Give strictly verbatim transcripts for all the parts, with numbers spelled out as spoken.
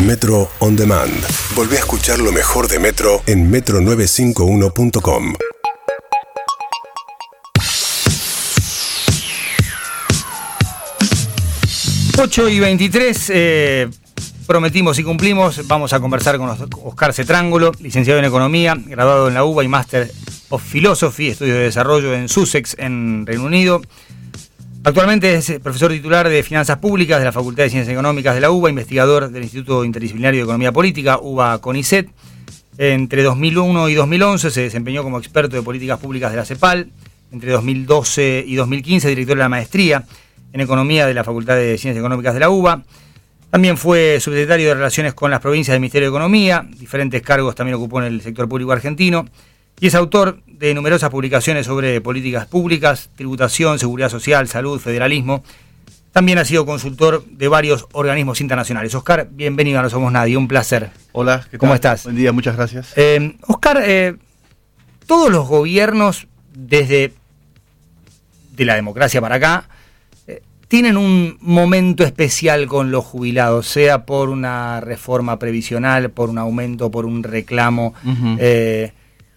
Metro On Demand. Volvé a escuchar lo mejor de Metro en metro novecientos cincuenta y uno punto com. ocho y veintitrés, eh, prometimos y cumplimos. Vamos a conversar con Oscar Cetrángulo, licenciado en Economía, graduado en la U B A y Master of Philosophy, estudios de desarrollo en Sussex, en Reino Unido. Actualmente es profesor titular de Finanzas Públicas de la Facultad de Ciencias Económicas de la U B A, investigador del Instituto Interdisciplinario de Economía Política, U B A CONICET. Entre dos mil uno y dos mil once se desempeñó como experto de políticas públicas de la CEPAL. Entre dos mil doce y dos mil quince, director de la maestría en Economía de la Facultad de Ciencias Económicas de la U B A. También fue subsecretario de Relaciones con las Provincias del Ministerio de Economía. Diferentes cargos también ocupó en el sector público argentino. Y es autor de numerosas publicaciones sobre políticas públicas, tributación, seguridad social, salud, federalismo. También ha sido consultor de varios organismos internacionales. Oscar, bienvenido a No Somos Nadie, un placer. Hola, ¿qué tal? ¿Cómo estás? Buen día, muchas gracias. Eh, Oscar, eh, todos los gobiernos, desde de la democracia para acá, eh, tienen un momento especial con los jubilados, sea por una reforma previsional, por un aumento, por un reclamo. Uh-huh. Eh,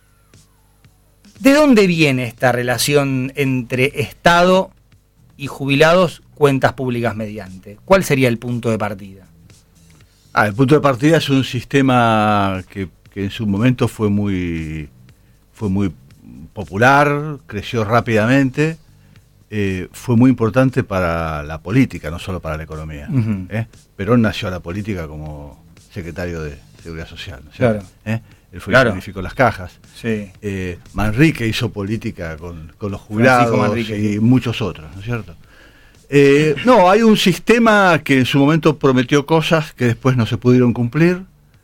¿De dónde viene esta relación entre Estado y jubilados, cuentas públicas mediante? ¿Cuál sería el punto de partida? Ah, el punto de partida es un sistema que, que en su momento fue muy, fue muy popular, creció rápidamente, eh, fue muy importante para la política, no solo para la economía. Uh-huh. ¿eh? Perón nació a la política como secretario de Seguridad Social, ¿no? Claro. ¿Eh? Él fue claro. el que unificó las cajas. Sí. Eh, Manrique hizo política con, con los jubilados y muchos otros, ¿no es cierto? Eh, no, hay un sistema que en su momento prometió cosas que después no se pudieron cumplir.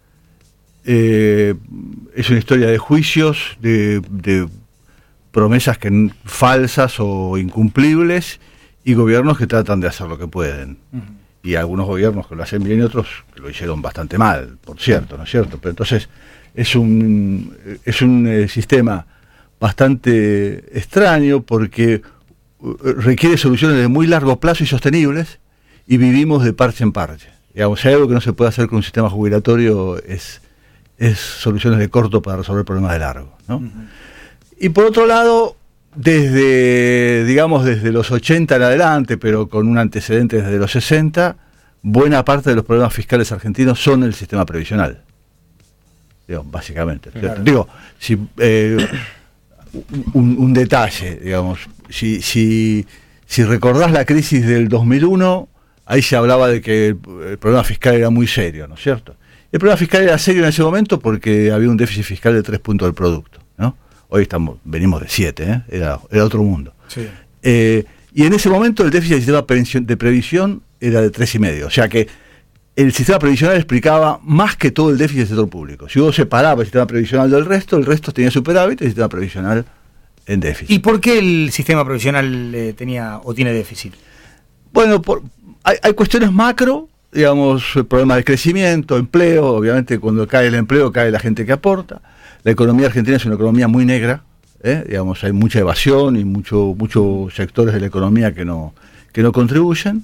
Eh, es una historia de juicios, de, de promesas que, falsas o incumplibles, y gobiernos que tratan de hacer lo que pueden. Uh-huh. Y algunos gobiernos que lo hacen bien y otros que lo hicieron bastante mal, por cierto, ¿no es cierto? Pero entonces es un, es un eh, sistema bastante extraño porque requiere soluciones de muy largo plazo y sostenibles, y vivimos de parche en parche. Digamos, si hay algo que no se puede hacer con un sistema jubilatorio es, es soluciones de corto para resolver problemas de largo, ¿no? Uh-huh. Y por otro lado, desde, digamos, desde los ochenta en adelante, pero con un antecedente desde los sesenta, buena parte de los problemas fiscales argentinos son el sistema previsional. Digo, básicamente. Claro. Digo, si... Eh, Un, un detalle, digamos, si, si, si recordás la crisis del dos mil uno, ahí se hablaba de que el, el problema fiscal era muy serio, ¿no es cierto? El problema fiscal era serio en ese momento porque había un déficit fiscal de tres puntos del producto, ¿no? Hoy estamos, venimos de siete, ¿eh? era, era otro mundo. Sí. Eh, y en ese momento el déficit del sistema previsión, de previsión era de tres y medio, o sea que el sistema previsional explicaba más que todo el déficit del sector público. Si uno separaba el sistema previsional del resto, el resto tenía superávit y el sistema previsional en déficit. ¿Y por qué el sistema previsional eh, tenía o tiene déficit? Bueno, por, hay, hay cuestiones macro, digamos, problemas de crecimiento, empleo. Obviamente cuando cae el empleo cae la gente que aporta. La economía argentina es una economía muy negra, ¿eh? Digamos, hay mucha evasión y mucho, muchos sectores de la economía que no, que no contribuyen.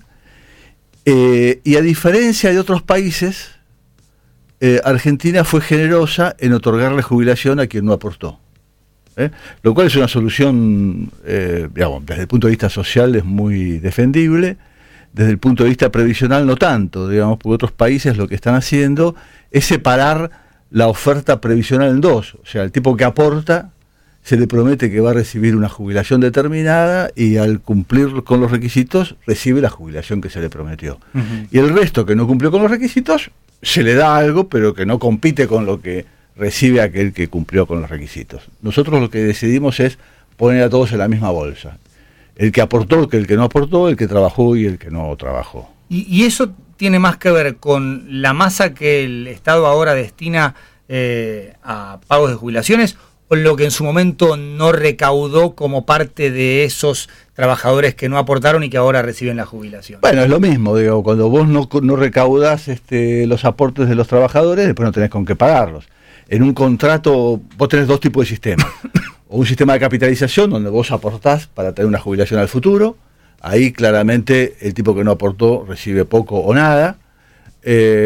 Eh, y a diferencia de otros países, eh, Argentina fue generosa en otorgarle jubilación a quien no aportó. ¿eh? Lo cual es una solución, eh, digamos, desde el punto de vista social es muy defendible, desde el punto de vista previsional no tanto, digamos, porque otros países lo que están haciendo es separar la oferta previsional en dos. O sea, el tipo que aporta se le promete que va a recibir una jubilación determinada y al cumplir con los requisitos recibe la jubilación que se le prometió. Uh-huh. Y el resto que no cumplió con los requisitos se le da algo, pero que no compite con lo que recibe aquel que cumplió con los requisitos. Nosotros lo que decidimos es poner a todos en la misma bolsa. El que aportó, que el que no aportó, el que trabajó y el que no trabajó. ¿Y, y eso tiene más que ver con la masa que el Estado ahora destina eh, a pagos de jubilaciones, o lo que en su momento no recaudó como parte de esos trabajadores que no aportaron y que ahora reciben la jubilación? Bueno, es lo mismo, digo, cuando vos no, no recaudás este, los aportes de los trabajadores, después no tenés con qué pagarlos. En un contrato vos tenés dos tipos de sistemas. O un sistema de capitalización donde vos aportás para tener una jubilación al futuro. Ahí claramente el tipo que no aportó recibe poco o nada. Eh,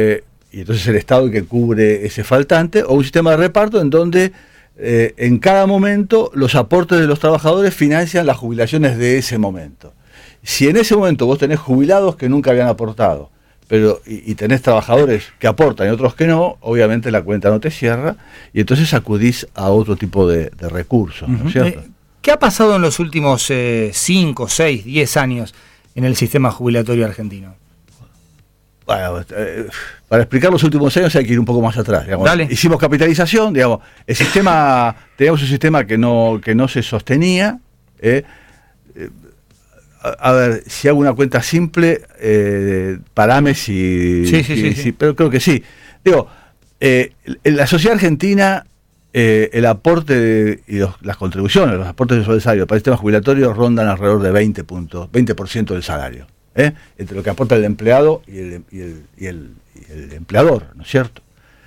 y entonces el Estado el que cubre ese faltante, o un sistema de reparto en donde eh, en cada momento los aportes de los trabajadores financian las jubilaciones de ese momento. Si en ese momento vos tenés jubilados que nunca habían aportado, pero y, y tenés trabajadores que aportan y otros que no, obviamente la cuenta no te cierra, y entonces acudís a otro tipo de, de recursos, ¿no es cierto? Eh, ¿Qué ha pasado en los últimos cinco, seis, diez años en el sistema jubilatorio argentino? Bueno, eh, para explicar los últimos años hay que ir un poco más atrás. Digamos. Dale. Hicimos capitalización, digamos, el sistema, teníamos un sistema que no, que no se sostenía. Eh, eh, a, a ver, si hago una cuenta simple, eh, parame si, sí, sí, si, sí, si sí. pero creo que sí. Digo, eh, en la sociedad argentina, eh, el aporte de, y los, las contribuciones, los aportes de salario para el sistema jubilatorio rondan alrededor de veinte puntos, veinte por ciento del salario. ¿Eh? Entre lo que aporta el empleado y el, y el, y el, y el empleador, ¿no es cierto?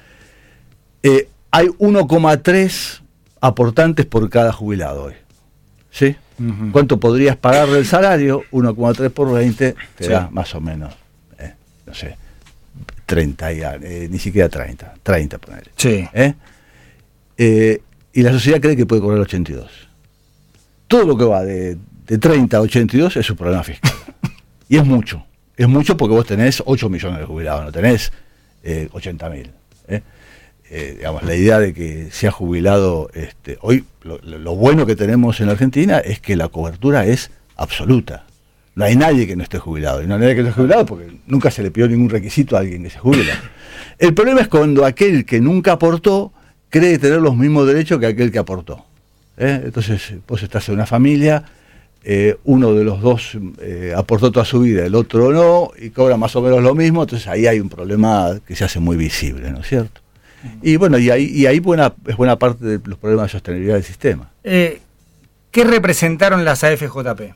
Eh, hay uno coma tres aportantes por cada jubilado hoy. ¿Sí? Uh-huh. ¿Cuánto podrías pagar del salario? uno coma tres por veinte te sí. da más o menos, eh, no sé, treinta, eh, ni siquiera treinta, treinta ponele. Sí. ¿Eh? Eh, y la sociedad cree que puede cobrar ochenta y dos. Todo lo que va de, de treinta a ochenta y dos es un problema fiscal. Y es mucho, es mucho porque vos tenés ocho millones de jubilados, no tenés eh, ochenta mil. ¿eh? Eh, digamos, la idea de que sea jubilado, este, hoy lo, lo bueno que tenemos en Argentina es que la cobertura es absoluta. No hay nadie que no esté jubilado, y no hay nadie que no esté jubilado porque nunca se le pidió ningún requisito a alguien que se jubila. El problema es cuando aquel que nunca aportó cree tener los mismos derechos que aquel que aportó. ¿eh? Entonces vos estás en una familia, Eh, uno de los dos eh, aportó toda su vida, el otro no, y cobra más o menos lo mismo, entonces ahí hay un problema que se hace muy visible, ¿no es cierto? Uh-huh. Y bueno, y ahí, y ahí buena, es buena parte de los problemas de sostenibilidad del sistema. Eh, ¿Qué representaron las A F J P?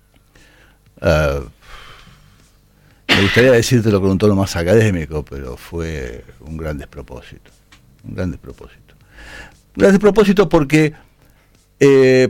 Uh, me gustaría decírtelo con un tono más académico, pero fue un gran despropósito, un gran despropósito. Un gran despropósito porque... Eh,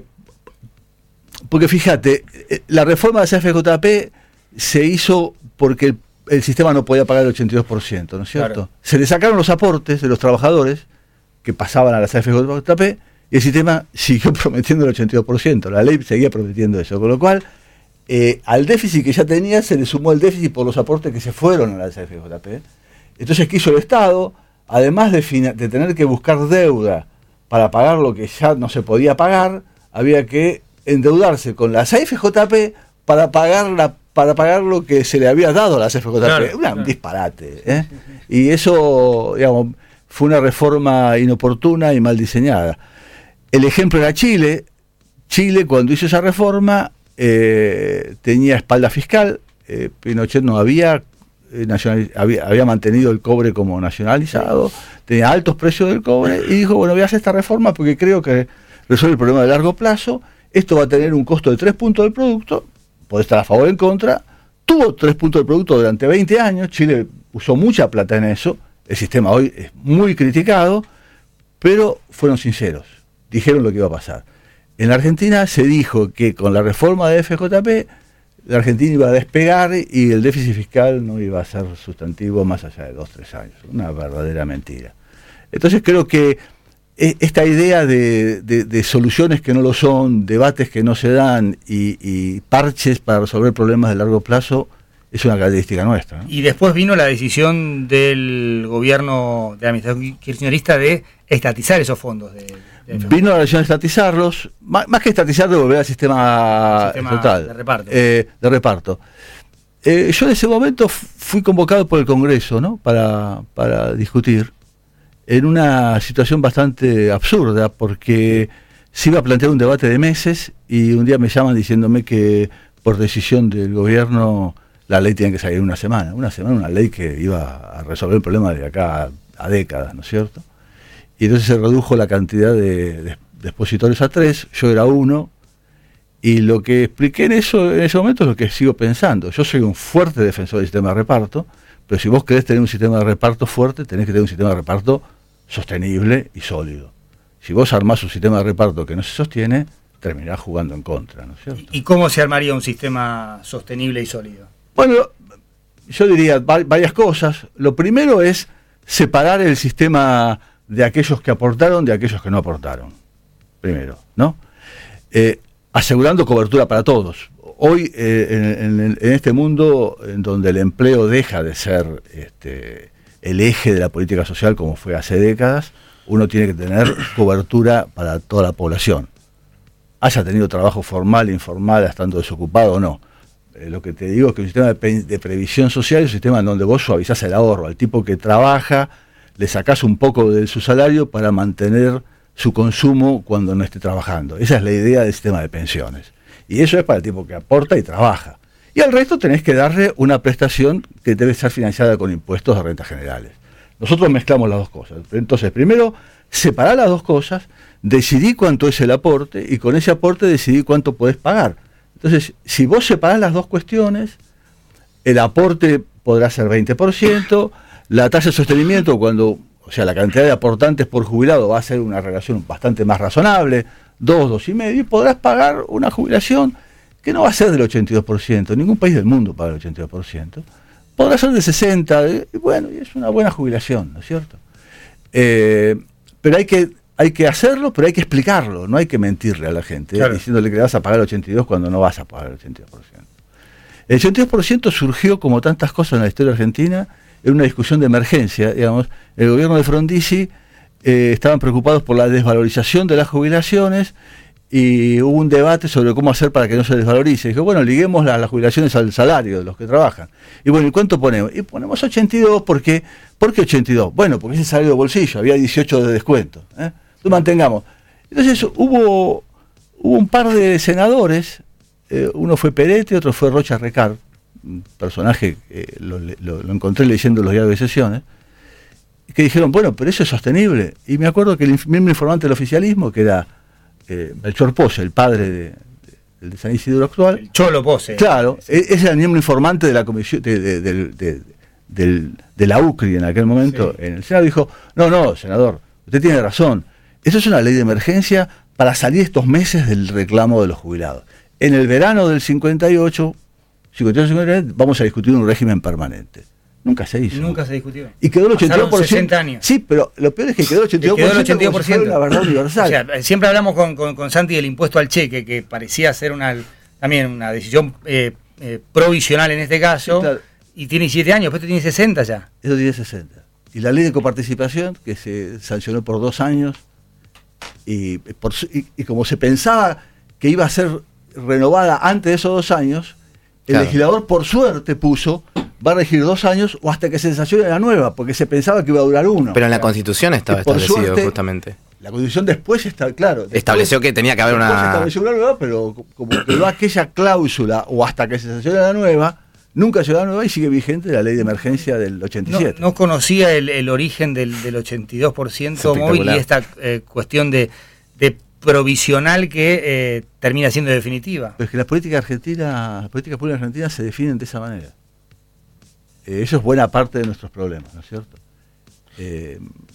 Porque fíjate, la reforma de las A F J P se hizo porque el, el sistema no podía pagar el ochenta y dos por ciento, ¿no es cierto? Claro. Se le sacaron los aportes de los trabajadores que pasaban a las A F J P y el sistema siguió prometiendo el ochenta y dos por ciento. La ley seguía prometiendo eso, con lo cual eh, al déficit que ya tenía se le sumó el déficit por los aportes que se fueron a las A F J P. Entonces, ¿qué hizo el Estado? Además de, fina- de tener que buscar deuda para pagar lo que ya no se podía pagar, había que endeudarse con las A F J P para pagar la, para pagar lo que se le había dado a las A F J P. Claro, un claro. disparate. ¿eh? Sí, sí, sí. Y eso, digamos, fue una reforma inoportuna y mal diseñada. El ejemplo era Chile. Chile, cuando hizo esa reforma, eh, tenía espalda fiscal. Eh, Pinochet no había, eh, nacional, había, había mantenido el cobre como nacionalizado, tenía altos precios del cobre, y dijo, bueno, voy a hacer esta reforma porque creo que resuelve el problema de largo plazo. Esto va a tener un costo de tres puntos del producto, puede estar a favor o en contra. Tuvo tres puntos del producto durante veinte años, Chile usó mucha plata en eso, el sistema hoy es muy criticado, pero fueron sinceros, dijeron lo que iba a pasar. En la Argentina se dijo que con la reforma de F J P, la Argentina iba a despegar y el déficit fiscal no iba a ser sustantivo más allá de dos o tres años, una verdadera mentira. Entonces creo que esta idea de, de, de soluciones que no lo son, debates que no se dan y, y parches para resolver problemas de largo plazo es una característica nuestra, ¿no? Y después vino la decisión del gobierno de la administración kirchnerista de estatizar esos fondos. De, de vino la decisión de estatizarlos, más, más que estatizar, de volver al sistema, sistema total de reparto. Eh, de reparto. Eh, yo en ese momento fui convocado por el Congreso, ¿no? para, para discutir, en una situación bastante absurda, porque se iba a plantear un debate de meses y un día me llaman diciéndome que por decisión del gobierno la ley tenía que salir en una semana. Una semana, una ley que iba a resolver el problema de acá a, a décadas, ¿no es cierto? Y entonces se redujo la cantidad de, de, de expositores a tres, yo era uno, y lo que expliqué en, eso, en ese momento es lo que sigo pensando. Yo soy un fuerte defensor del sistema de reparto, pero si vos querés tener un sistema de reparto fuerte, tenés que tener un sistema de reparto sostenible y sólido. Si vos armás un sistema de reparto que no se sostiene, terminarás jugando en contra, ¿no es cierto? ¿Y cómo se armaría un sistema sostenible y sólido? Bueno, yo diría varias cosas. Lo primero es separar el sistema de aquellos que aportaron de aquellos que no aportaron, primero, ¿no? Eh, asegurando cobertura para todos. Hoy, eh, en, en, en este mundo en donde el empleo deja de ser este, el eje de la política social como fue hace décadas, uno tiene que tener cobertura para toda la población. Haya tenido trabajo formal, informal, estando desocupado o no. Eh, lo que te digo es que un sistema de, pe de previsión social es un sistema en donde vos suavizás el ahorro. Al tipo que trabaja, le sacás un poco de su salario para mantener su consumo cuando no esté trabajando. Esa es la idea del sistema de pensiones. Y eso es para el tipo que aporta y trabaja. Y al resto tenés que darle una prestación que debe ser financiada con impuestos de rentas generales. Nosotros mezclamos las dos cosas. Entonces, primero, separar las dos cosas, decidí cuánto es el aporte y con ese aporte decidí cuánto podés pagar. Entonces, si vos separás las dos cuestiones, el aporte podrá ser veinte por ciento, la tasa de sostenimiento, cuando, o sea, la cantidad de aportantes por jubilado va a ser una relación bastante más razonable, dos, dos y medio, y podrás pagar una jubilación que no va a ser del ochenta y dos por ciento, ningún país del mundo paga el ochenta y dos por ciento, podrá ser del sesenta por ciento, y bueno, y es una buena jubilación, ¿no es cierto? Eh, pero hay que, hay que hacerlo, pero hay que explicarlo, no hay que mentirle a la gente, claro. eh, diciéndole que vas a pagar el ochenta y dos por ciento cuando no vas a pagar el ochenta y dos por ciento. El ochenta y dos por ciento surgió, como tantas cosas en la historia argentina, en una discusión de emergencia, digamos. El gobierno de Frondizi eh, estaban preocupados por la desvalorización de las jubilaciones y hubo un debate sobre cómo hacer para que no se desvalorice. Dijo, bueno, liguemos las, las jubilaciones al salario de los que trabajan. Y bueno, ¿y cuánto ponemos? Y ponemos ochenta y dos, ¿por qué? ¿Por qué ochenta y dos? Bueno, porque es el salario de bolsillo, había dieciocho de descuento. ¿eh? Entonces mantengamos. Entonces hubo, hubo un par de senadores, eh, uno fue Peretti, otro fue Rocha Recart, un personaje, eh, lo, lo, lo encontré leyendo los diarios de sesiones, que dijeron, bueno, pero eso es sostenible. Y me acuerdo que el mismo informante del oficialismo, que era eh, Melchor Pose, el padre de, de, de San Isidro actual. El Cholo Pose. Claro, sí. Ese era el miembro informante de la comisión de, de, de, de, de, de la U C R I en aquel momento. Sí. En el Senado dijo, no, no, senador, usted tiene razón. Eso es una ley de emergencia para salir estos meses del reclamo de los jubilados. En el verano del cincuenta y ocho, cincuenta y ocho, cincuenta y nueve, vamos a discutir un régimen permanente. Nunca se hizo. Nunca se discutió. Y quedó el ochenta y dos por ciento. sesenta años. Sí, pero lo peor es que quedó el ochenta y dos por ciento. Quedó el ochenta y dos por ciento. Una verdad universal. O sea, siempre hablamos con, con, con Santi del impuesto al cheque, que parecía ser una también una decisión eh, eh, provisional en este caso. Sí, claro. Y tiene siete años, pero esto tiene sesenta ya. Eso tiene sesenta. Y la ley de coparticipación, que se sancionó por dos años, y, por, y, y como se pensaba que iba a ser renovada antes de esos dos años, el claro. legislador por suerte puso, va a regir dos años o hasta que se sancione la nueva, porque se pensaba que iba a durar uno. Pero en la Constitución estaba establecido suerte, justamente. La Constitución después está, claro. Después, estableció que tenía que haber una... estableció una nueva, pero como quedó aquella cláusula o hasta que se sancione la nueva, nunca llegó la nueva y sigue vigente la ley de emergencia del ochenta y siete. No, no conocía el, el origen del, del ochenta y dos por ciento móvil y esta eh, cuestión de, de provisional que eh, termina siendo definitiva. Pero es que la política argentina, las políticas públicas argentinas se definen de esa manera. Eh, eso es buena parte de nuestros problemas, ¿no es cierto? Eh,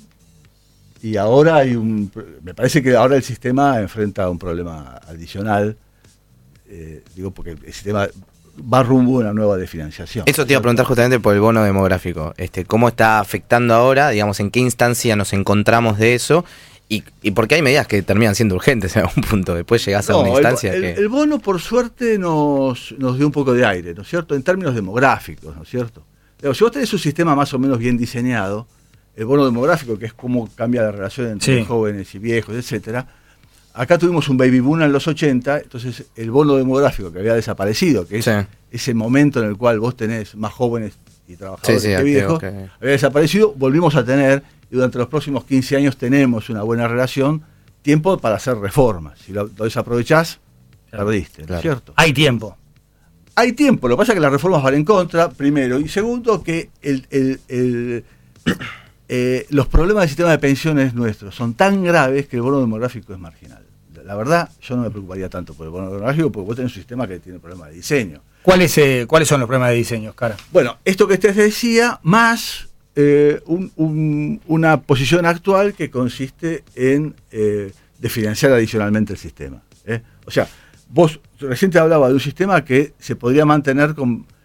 y ahora hay un... Me parece que ahora el sistema enfrenta un problema adicional, eh, digo porque el sistema va rumbo a una nueva de financiación. Eso te iba a preguntar justamente por el bono demográfico. Este, ¿cómo está afectando ahora? Digamos, ¿en qué instancia nos encontramos de eso? Y, y porque hay medidas que terminan siendo urgentes en algún punto. Después llegás no, a una instancia el, que... El, el bono, por suerte, nos, nos dio un poco de aire, ¿no es cierto? En términos demográficos, ¿no es cierto? Pero si vos tenés un sistema más o menos bien diseñado, el bono demográfico, que es cómo cambia la relación entre sí. jóvenes y viejos, etcétera. Acá tuvimos un baby boom en los ochenta, entonces el bono demográfico que había desaparecido, que es sí. ese momento en el cual vos tenés más jóvenes y trabajadores sí, sí, que viejos, okay. había desaparecido, volvimos a tener, y durante los próximos quince años tenemos una buena relación, tiempo para hacer reformas. Si lo, lo desaprovechás, claro. perdiste, ¿no claro. es cierto? Hay tiempo. Hay tiempo, lo que pasa es que las reformas van en contra, primero, y segundo, que el, el, el, eh, los problemas del sistema de pensiones nuestros son tan graves que el bono demográfico es marginal. La verdad, yo no me preocuparía tanto por el bono demográfico porque vos tenés un sistema que tiene problemas de diseño. ¿Cuáles, eh, ¿Cuáles son los problemas de diseño, Oscar? Bueno, esto que te decía, más eh, un, un, una posición actual que consiste en eh, de financiar adicionalmente el sistema. ¿eh? O sea, vos recién te hablaba de un sistema que se podría mantener con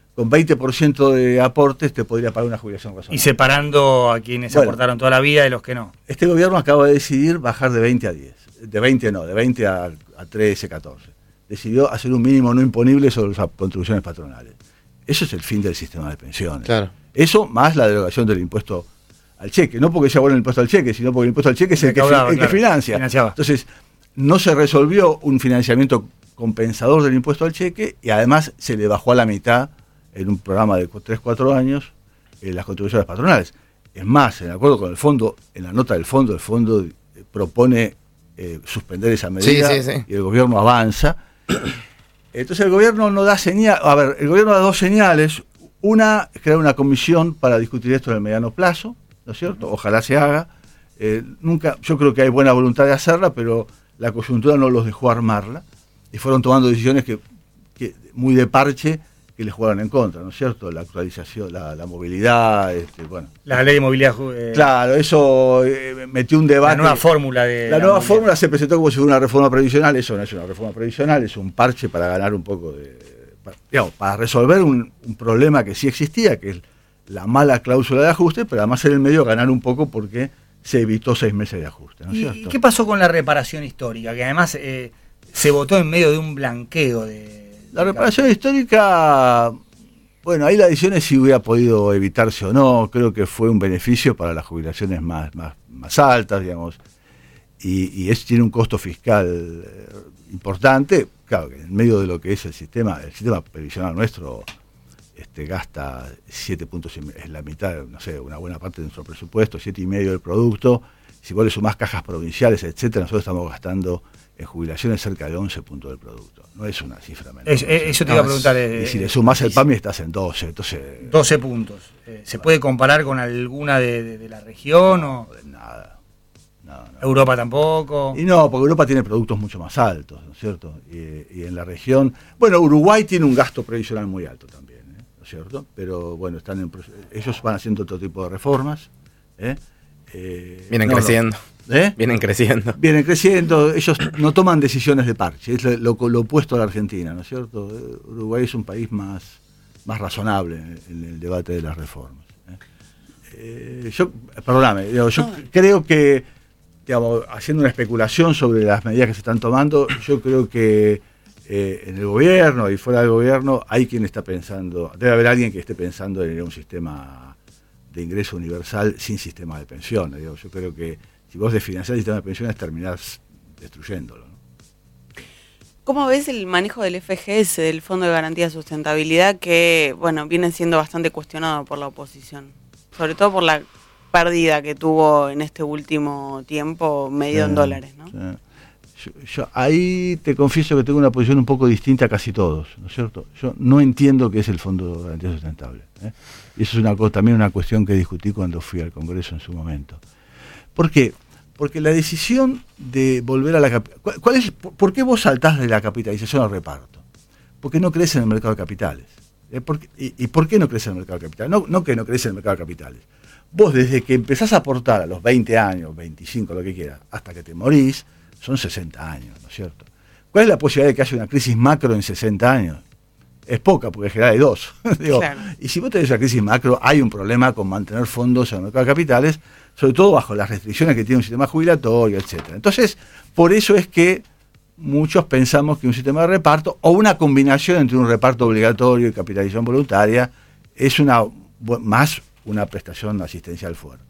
con veinte por ciento de aportes te podría pagar una jubilación razonable. Y separando a quienes bueno, aportaron toda la vida de los que no. Este gobierno acaba de decidir bajar de veinte a diez. De veinte no, de veinte a, a trece, catorce. Decidió hacer un mínimo no imponible sobre las contribuciones patronales. Eso es el fin del sistema de pensiones. Claro. Eso más la derogación del impuesto al cheque. No porque sea bueno el impuesto al cheque, sino porque el impuesto al cheque es el, que, el que financia. Financiaba. Entonces, no se resolvió un financiamiento compensador del impuesto al cheque y además se le bajó a la mitad en un programa de tres, cuatro años eh, las contribuciones patronales. Es más, en acuerdo con el fondo, en la nota del fondo, el fondo eh, propone eh, suspender esa medida sí, sí, sí. y el gobierno avanza. Entonces el gobierno no da señal, a ver, el gobierno da dos señales. Una es crear una comisión para discutir esto en el mediano plazo, ¿no es cierto? Ojalá se haga. Eh, nunca, yo creo que hay buena voluntad de hacerla, pero la coyuntura no los dejó armarla y fueron tomando decisiones que, que muy de parche que les jugaron en contra, ¿no es cierto? La actualización, la, la movilidad, este, bueno. La ley de movilidad. Eh, claro, eso eh, metió un debate. La nueva fórmula de. La, la nueva movilidad. Fórmula se presentó como si fuera una reforma previsional, eso no es una reforma previsional, es un parche para ganar un poco de. Para, digamos, para resolver un, un problema que sí existía, que es la mala cláusula de ajuste, pero además en el medio ganar un poco porque se evitó seis meses de ajuste, ¿no es cierto? ¿Y qué pasó con la reparación histórica? Que además eh, se votó en medio de un blanqueo de. La reparación histórica, bueno, ahí la decisión es si hubiera podido evitarse o no. Creo que fue un beneficio para las jubilaciones más, más, más altas, digamos, y, y eso tiene un costo fiscal eh, importante. Claro que en medio de lo que es el sistema, el sistema previsional nuestro este, gasta siete puntos, es la mitad, no sé, una buena parte de nuestro presupuesto, siete y medio del producto. Si vos le sumás cajas provinciales, etcétera, nosotros estamos gastando en jubilaciones cerca de once puntos del producto. No es una cifra menor. Es, es, eso te iba a preguntar. Eh, y si le sumás el PAMI estás en doce. Entonces, doce puntos. Eh, ¿Se puede comparar con alguna de, de, de la región? No, o nada. No, no. ¿Europa tampoco? Y no, porque Europa tiene productos mucho más altos, ¿no es cierto? Y, y en la región... Bueno, Uruguay tiene un gasto previsional muy alto también, ¿eh? ¿No es cierto? Pero bueno, están en, ellos van haciendo otro tipo de reformas, ¿eh? Eh, Vienen no, creciendo. No. ¿Eh? Vienen creciendo. Vienen creciendo. Ellos no toman decisiones de parche. Es lo, lo, lo opuesto a la Argentina, ¿no es cierto? Uruguay es un país más, más razonable en, en el debate de las reformas. ¿eh? Eh, yo, perdóname, digamos, yo no. creo que, digamos, haciendo una especulación sobre las medidas que se están tomando, yo creo que eh, en el gobierno y fuera del gobierno hay quien está pensando, debe haber alguien que esté pensando en un sistema de ingreso universal sin sistema de pensiones. Digo, yo creo que si vos desfinanciás el sistema de pensiones terminás destruyéndolo, ¿no? ¿Cómo ves el manejo del F G S, del Fondo de Garantía de Sustentabilidad, que bueno viene siendo bastante cuestionado por la oposición? Sobre todo por la pérdida que tuvo en este último tiempo, medido sí, en dólares, ¿no? Sí. Yo, yo ahí te confieso que tengo una posición un poco distinta a casi todos, ¿no es cierto? Yo no entiendo qué es el Fondo de Garantía Sustentable, ¿eh? Y eso es una, también una cuestión que discutí cuando fui al Congreso en su momento. ¿Por qué? Porque la decisión de volver a la... ¿Cuál, cuál es, ¿Por qué vos saltás de la capitalización al reparto? Porque no crees en el mercado de capitales. ¿Eh? ¿Por qué, y, ¿Y por qué no crees en el mercado de capitales? No, no que no crees en el mercado de capitales. Vos desde que empezás a aportar a los veinte años, veinticinco, lo que quieras, hasta que te morís, son sesenta años, ¿no es cierto? ¿Cuál es la posibilidad de que haya una crisis macro en sesenta años? Es poca, porque en general hay dos. Digo, claro. Y si vos tenés una crisis macro, hay un problema con mantener fondos en el mercado de capitales, sobre todo bajo las restricciones que tiene un sistema jubilatorio, etcétera. Entonces, por eso es que muchos pensamos que un sistema de reparto, o una combinación entre un reparto obligatorio y capitalización voluntaria, es una más una prestación asistencial fuerte.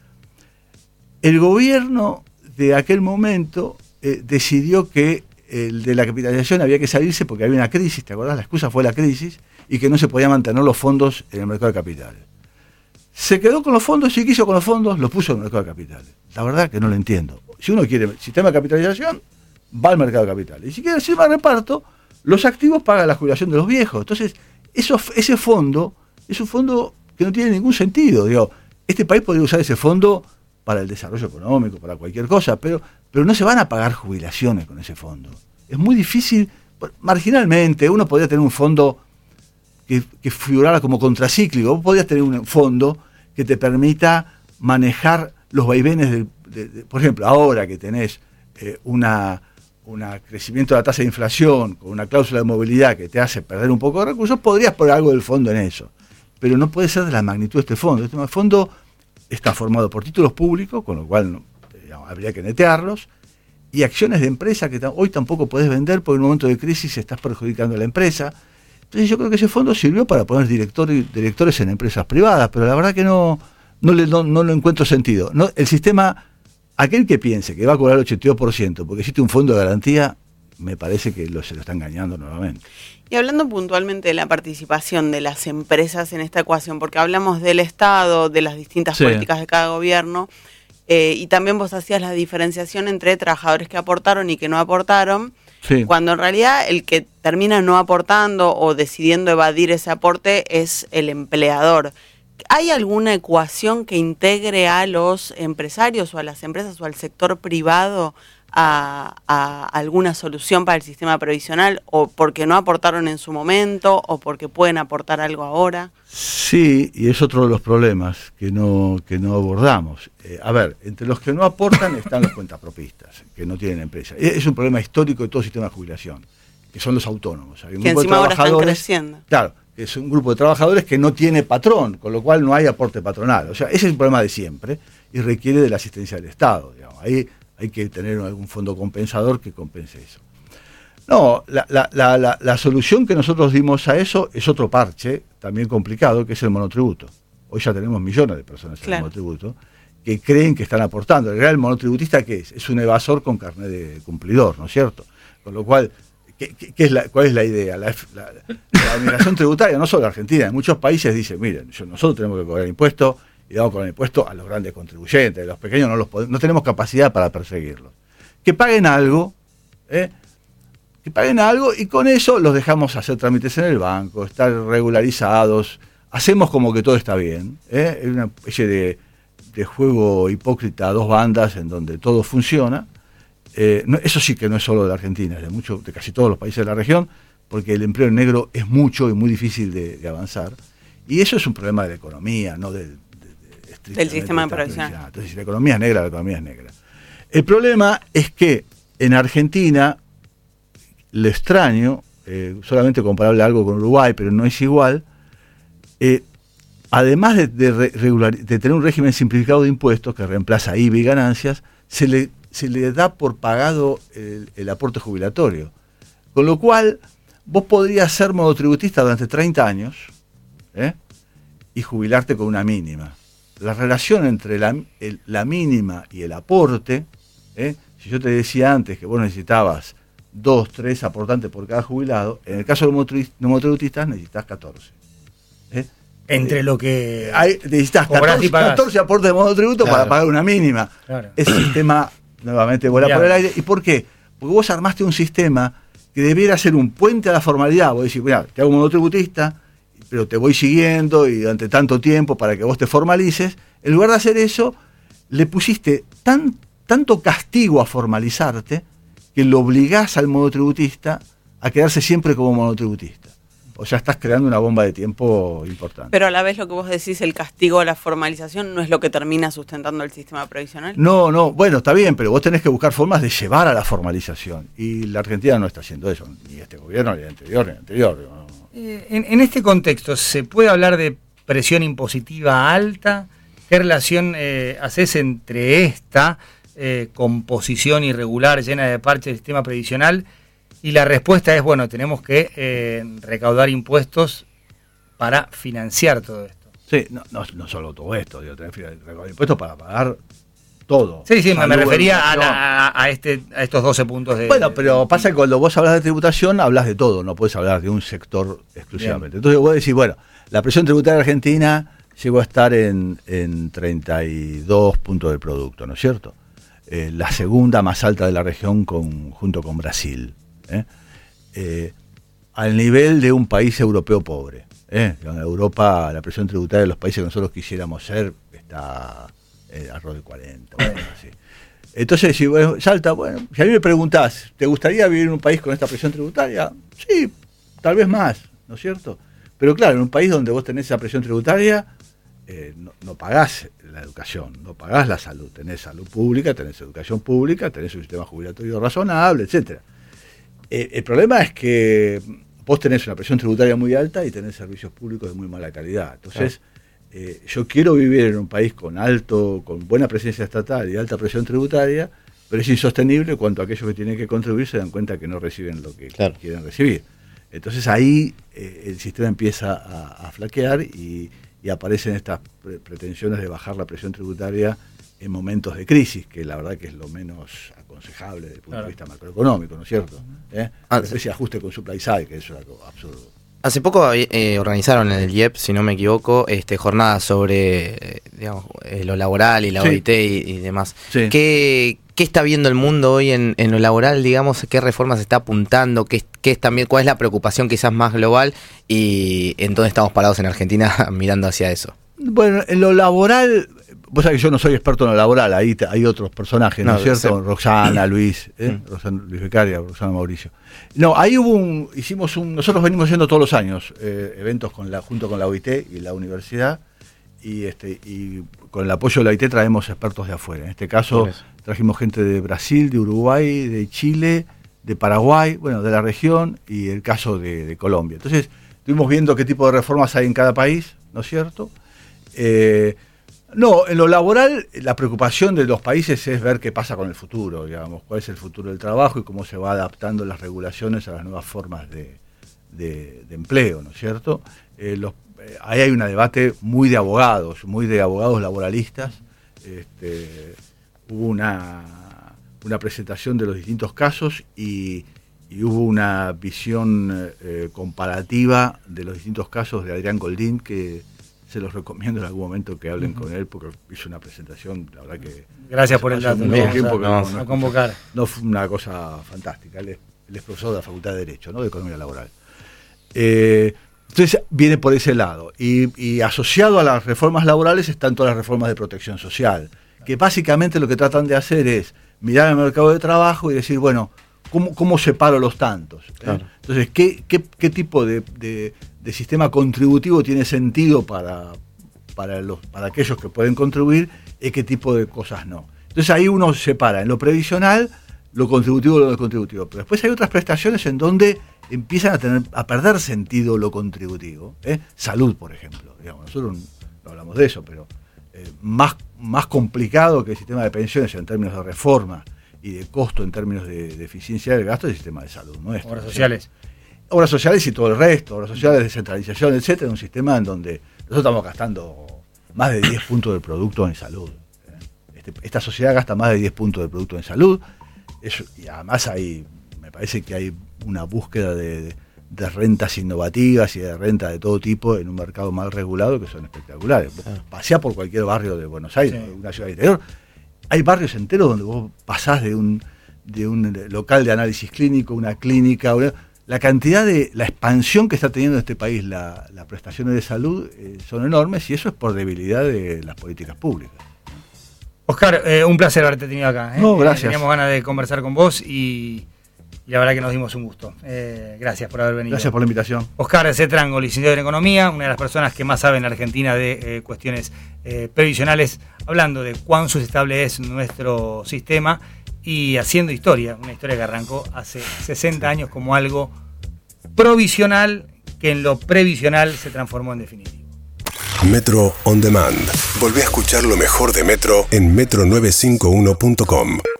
El gobierno de aquel momento eh, decidió que el de la capitalización había que salirse porque había una crisis, ¿te acordás? La excusa fue la crisis y que no se podían mantener los fondos en el mercado de capitales. Se quedó con los fondos, y quiso con los fondos, los puso en el mercado de capitales. La verdad que no lo entiendo. Si uno quiere sistema de capitalización, va al mercado de capitales. Y si quiere sistema de reparto, los activos pagan la jubilación de los viejos. Entonces, eso, ese fondo es un fondo que no tiene ningún sentido. Digo, este país podría usar ese fondo para el desarrollo económico, para cualquier cosa, pero, pero no se van a pagar jubilaciones con ese fondo. Es muy difícil, marginalmente, uno podría tener un fondo que, que figurara como contracíclico, vos podrías tener un fondo que te permita manejar los vaivenes, de, de, de, por ejemplo, ahora que tenés eh, una, un crecimiento de la tasa de inflación, con una cláusula de movilidad que te hace perder un poco de recursos, podrías poner algo del fondo en eso. Pero no puede ser de la magnitud de este fondo. Este fondo está formado por títulos públicos, con lo cual no, digamos, habría que netearlos, y acciones de empresa que hoy tampoco podés vender porque en un momento de crisis estás perjudicando a la empresa. Entonces yo creo que ese fondo sirvió para poner directores, directores en empresas privadas, pero la verdad que no, no, le, no, no lo encuentro sentido. No, el sistema, aquel que piense que va a cobrar el ochenta y dos por ciento porque existe un fondo de garantía, me parece que lo, se lo está engañando nuevamente. Y hablando puntualmente de la participación de las empresas en esta ecuación, porque hablamos del Estado, de las distintas sí. políticas de cada gobierno, eh, y también vos hacías la diferenciación entre trabajadores que aportaron y que no aportaron, sí. cuando en realidad el que termina no aportando o decidiendo evadir ese aporte es el empleador. ¿Hay alguna ecuación que integre a los empresarios o a las empresas o al sector privado A, a alguna solución para el sistema previsional, o porque no aportaron en su momento o porque pueden aportar algo ahora? Sí, y es otro de los problemas que no, que no abordamos. Eh, a ver, entre los que no aportan están los cuentapropistas, que no tienen empresa. Es un problema histórico de todo sistema de jubilación, que son los autónomos. Hay un que grupo encima de ahora están creciendo. Claro, que es un grupo de trabajadores que no tiene patrón, con lo cual no hay aporte patronal. O sea, ese es un problema de siempre y requiere de la asistencia del Estado. Digamos. Ahí hay que tener algún fondo compensador que compense eso. No, la, la, la, la, la solución que nosotros dimos a eso es otro parche, también complicado, que es el monotributo. Hoy ya tenemos millones de personas en claro. el monotributo que creen que están aportando. En realidad, el monotributista, ¿qué es? Es un evasor con carnet de cumplidor, ¿no es cierto? Con lo cual, ¿qué, qué, qué es la, ¿cuál es la idea? La, la, la administración tributaria, no solo Argentina, en muchos países dicen, miren, yo, nosotros tenemos que cobrar impuestos, y damos con el impuesto a los grandes contribuyentes, los pequeños no los podemos, no tenemos capacidad para perseguirlos. Que paguen algo, ¿eh? que paguen algo y con eso los dejamos hacer trámites en el banco, estar regularizados, hacemos como que todo está bien, ¿eh? Es una especie de, de juego hipócrita a dos bandas en donde todo funciona. Eh, no, eso sí que no es solo de la Argentina, es de, mucho, de casi todos los países de la región, porque el empleo negro es mucho y muy difícil de, de avanzar. Y eso es un problema de la economía, no del del sistema de previsión. Entonces, si la economía es negra, la economía es negra. El problema es que en Argentina, lo extraño, eh, solamente comparable a algo con Uruguay, pero no es igual, eh, además de, de, regular, de tener un régimen simplificado de impuestos que reemplaza I V A y ganancias, se le, se le da por pagado el, el aporte jubilatorio. Con lo cual, vos podrías ser monotributista durante treinta años ¿eh? y jubilarte con una mínima. La relación entre la, el, la mínima y el aporte, ¿eh? si yo te decía antes que vos necesitabas dos, tres aportantes por cada jubilado, en el caso de los monotributistas necesitas catorce. ¿eh? Entre eh, lo que hay, necesitas catorce, catorce aportes de monotributo claro. para pagar una mínima. Claro. Ese sistema nuevamente vuela Mirá. por el aire. ¿Y por qué? Porque vos armaste un sistema que debiera ser un puente a la formalidad. Vos decís, mira, te hago monotributista, pero te voy siguiendo y durante tanto tiempo para que vos te formalices. En lugar de hacer eso, le pusiste tan, tanto castigo a formalizarte que lo obligás al monotributista a quedarse siempre como monotributista. O sea, estás creando una bomba de tiempo importante. Pero a la vez lo que vos decís, el castigo a la formalización, ¿no es lo que termina sustentando el sistema previsional? No, no, bueno, está bien, pero vos tenés que buscar formas de llevar a la formalización. Y la Argentina no está haciendo eso, ni este gobierno, ni el anterior, ni el anterior. ¿no? En, en este contexto, ¿se puede hablar de presión impositiva alta? ¿Qué relación eh, haces entre esta eh, composición irregular, llena de parches del sistema previsional? Y la respuesta es, bueno, tenemos que eh, recaudar impuestos para financiar todo esto. Sí, no, no, no solo todo esto, digo, tener que recaudar impuestos para pagar todo. Sí, sí, Salud, me refería a, la, a, este, a estos doce puntos de... Bueno, pero pasa que cuando vos hablas de tributación, hablas de todo, no puedes hablar de un sector exclusivamente. Bien. Entonces vos decís, bueno, la presión tributaria argentina llegó a estar en, en treinta y dos puntos del producto, ¿no es cierto? Eh, la segunda más alta de la región con, junto con Brasil. ¿eh? Eh, al nivel de un país europeo pobre. ¿eh? En Europa la presión tributaria de los países que nosotros quisiéramos ser está... Eh, arroz de cuarenta, bueno, así. Entonces, si bueno, Salta, bueno, si a mí me preguntás, ¿te gustaría vivir en un país con esta presión tributaria? Sí, tal vez más, ¿no es cierto? Pero claro, en un país donde vos tenés esa presión tributaria, eh, no, no pagás la educación, no pagás la salud, tenés salud pública, tenés educación pública, tenés un sistema jubilatorio razonable, etcétera. Eh, el problema es que vos tenés una presión tributaria muy alta y tenés servicios públicos de muy mala calidad. Entonces, claro. eh, yo quiero vivir en un país con alto, con buena presencia estatal y alta presión tributaria, pero es insostenible cuando aquellos que tienen que contribuir se dan cuenta que no reciben lo que claro. quieren recibir. Entonces ahí eh, el sistema empieza a, a flaquear y, y aparecen estas pre pretensiones de bajar la presión tributaria en momentos de crisis, que la verdad que es lo menos aconsejable desde el punto claro. de vista macroeconómico, ¿no es cierto? ¿Eh? Ah, sí. Ese ajuste con supply side, que es algo absurdo. Hace poco eh, organizaron en el I E P, si no me equivoco, este, jornadas sobre eh, digamos, eh, lo laboral y la sí. O I T y, y demás. Sí. ¿Qué, ¿Qué está viendo el mundo hoy en, en lo laboral? Digamos, ¿qué reformas está apuntando? ¿Qué, qué es también, ¿Cuál es la preocupación quizás más global? ¿Y en dónde estamos parados en Argentina mirando hacia eso? Bueno, en lo laboral, vos sabés que yo no soy experto en lo laboral, ahí te, hay otros personajes, ¿no, ¿no es cierto? Sí. Roxana, Luis, ¿eh? Mm. Roxana, Luis Becaria, Roxana Mauricio. No, ahí hubo un, hicimos un, nosotros venimos haciendo todos los años eh, eventos con la, junto con la O I T y la universidad, y este y con el apoyo de la O I T traemos expertos de afuera. En este caso trajimos gente de Brasil, de Uruguay, de Chile, de Paraguay, bueno, de la región, y el caso de, de Colombia. Entonces, estuvimos viendo qué tipo de reformas hay en cada país, ¿no es cierto? Eh, no, en lo laboral, la preocupación de los países es ver qué pasa con el futuro, digamos, cuál es el futuro del trabajo y cómo se va adaptando las regulaciones a las nuevas formas de, de, de empleo, ¿no es cierto? Eh, los, eh, ahí hay un debate muy de abogados, muy de abogados laboralistas. Este, hubo una, una presentación de los distintos casos y, y hubo una visión eh, comparativa de los distintos casos de Adrián Goldín, que se los recomiendo en algún momento que hablen uh-huh. con él, porque hizo una presentación, la verdad que... Gracias por el dato. No, tiempo que no, no, a convocar. No, fue una cosa fantástica. Él es, él es profesor de la Facultad de Derecho, ¿no? De Economía Laboral. Eh, entonces viene por ese lado. Y, y asociado a las reformas laborales están todas las reformas de protección social, que básicamente lo que tratan de hacer es mirar el mercado de trabajo y decir, bueno, ¿cómo, cómo separo los tantos? ¿Eh? Claro. Entonces, ¿qué, qué, qué tipo de... de de sistema contributivo tiene sentido para, para, los, para aquellos que pueden contribuir y qué tipo de cosas no? Entonces ahí uno separa en lo previsional, lo contributivo y lo no contributivo. Pero después hay otras prestaciones en donde empiezan a, tener, a perder sentido lo contributivo. ¿eh? Salud, por ejemplo. Digamos, nosotros no hablamos de eso, pero eh, más, más complicado que el sistema de pensiones en términos de reforma y de costo en términos de, de eficiencia del gasto es el sistema de salud nuestro. Obras sociales. Obras sociales y todo el resto, obras sociales, descentralización, etcétera, un sistema en donde nosotros estamos gastando más de diez puntos del producto en salud. Este, esta sociedad gasta más de diez puntos del producto en salud, eso, y además hay, me parece que hay una búsqueda de, de, de rentas innovativas y de renta de todo tipo en un mercado mal regulado que son espectaculares. Vos paseás por cualquier barrio de Buenos Aires, sí. una ciudad interior, hay barrios enteros donde vos pasás de un, de un local de análisis clínico, una clínica, una, la cantidad de, la expansión que está teniendo en este país la, las prestaciones de salud eh, son enormes, y eso es por debilidad de las políticas públicas. Oscar, eh, un placer haberte tenido acá. ¿eh? No, gracias. Teníamos ganas de conversar con vos y, y la verdad que nos dimos un gusto. Eh, gracias por haber venido. Gracias por la invitación. Oscar Cetrango, licenciado en Economía, una de las personas que más sabe en Argentina de eh, cuestiones eh, previsionales, hablando de cuán sustentable es nuestro sistema y haciendo historia, una historia que arrancó hace sesenta años como algo provisional que en lo previsional se transformó en definitivo. Metro On Demand. Volví a escuchar lo mejor de Metro en metro novecientos cincuenta y uno punto com.